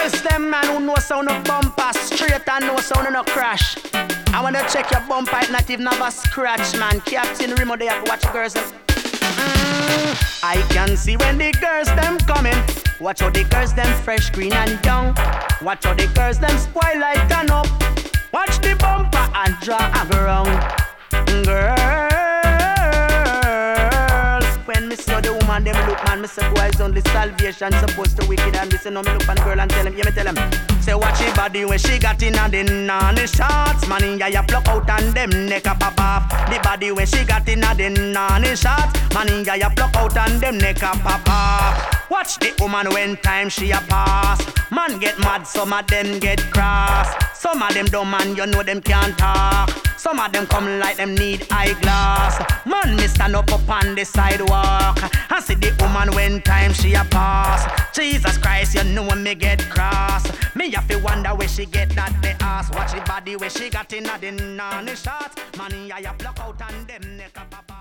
girls, them man who know sound of bumper straight and know sound of no crash. I wanna check your bumper, it not even have a scratch, man. Captain Remo, they have to watch girls them. I can see when the girls them coming. Watch how the girls them fresh, green and young. Watch how the girls them spoil like turn up. Watch the bumper and draw a ground. Girls, when me saw the woman them look, man, me say boy is only salvation supposed to wicked. And me say no, me look on girl and tell him, yeah, me tell him. Say watch the body when she got in and the nanny shots. Man in ya pluck out and them neck a pop off. The body when she got in and the nanny shots. Man in ya pluck out and them neck a pop off. Watch the woman when time she a pass. Man get mad, some of them get cross. Some of them dumb man, you know them can't talk. Some of them come like them need eyeglass. Man, me stand up on the sidewalk. I see the woman when time she a pass. Jesus Christ, you know me get cross. Me have to wonder where she get that the ass. Watch the body where she got in the nanny shots. Man, I pluck out and them neck a pop.